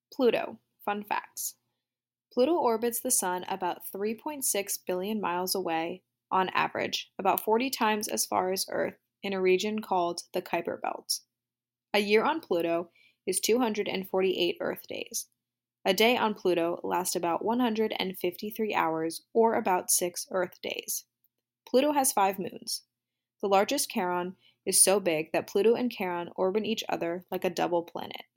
Pluto. Fun facts. Pluto orbits the Sun about 3.6 billion miles away, on average, about 40 times as far as Earth, in a region called the Kuiper Belt. A year on Pluto is 248 Earth days. A day on Pluto lasts about 153 hours, or about 6 Earth days. Pluto has 5 moons. The largest, Charon, is so big that Pluto and Charon orbit each other like a double planet.